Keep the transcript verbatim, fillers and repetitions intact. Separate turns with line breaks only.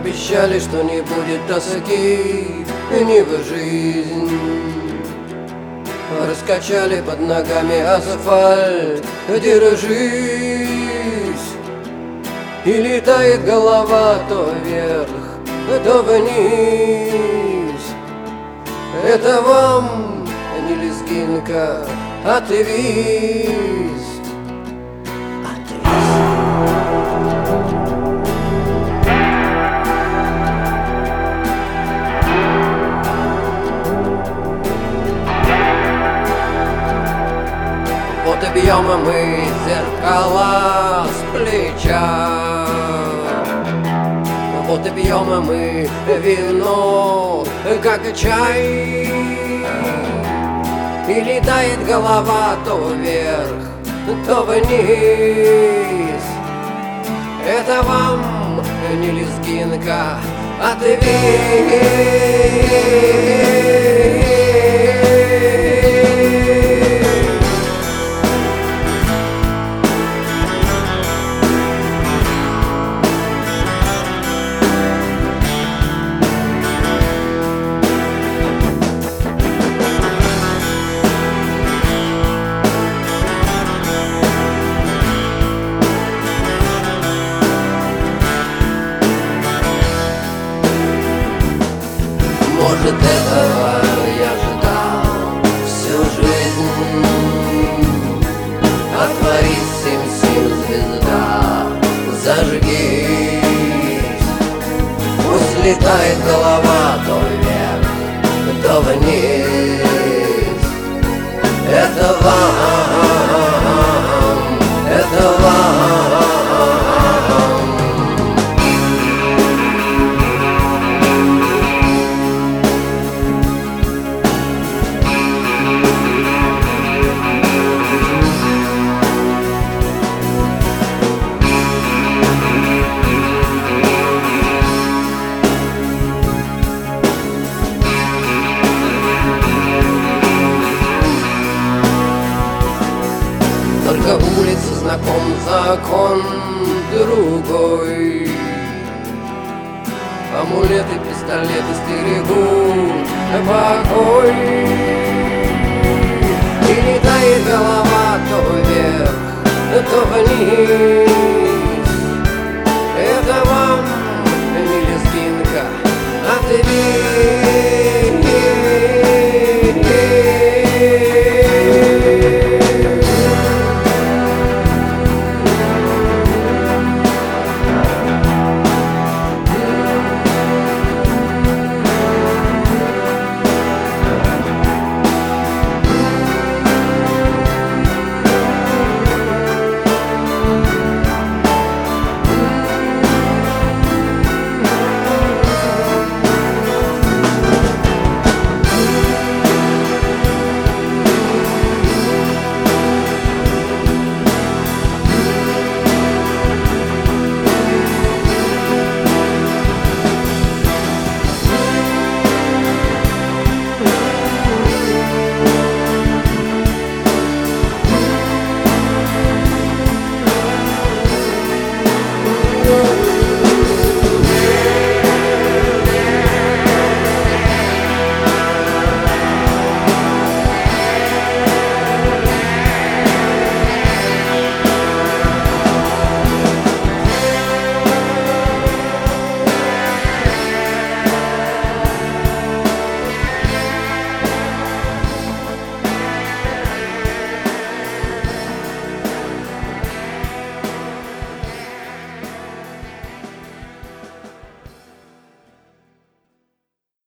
Обещали, что не будет тоски ни в жизнь. Раскачали под ногами асфальт, держись. И летает голова то вверх, то вниз. Это вам не лезгинка, а твист. Вот и бьем мы зеркала с плеча, вот и пьем мы вино, как чай. И летает голова то вверх, то вниз. Это вам не лезгинка, а твист. Может, этого я ждал всю жизнь. Отворись, сим-сим, звезда, зажгись. Пусть летает голова то вверх, то вниз. Это вам, это вам. Только улица знаком, закон другой. Амулеты, пистолеты стерегут покой. И летает голова то вверх, то вниз. Это вам не лезгинка, а твист.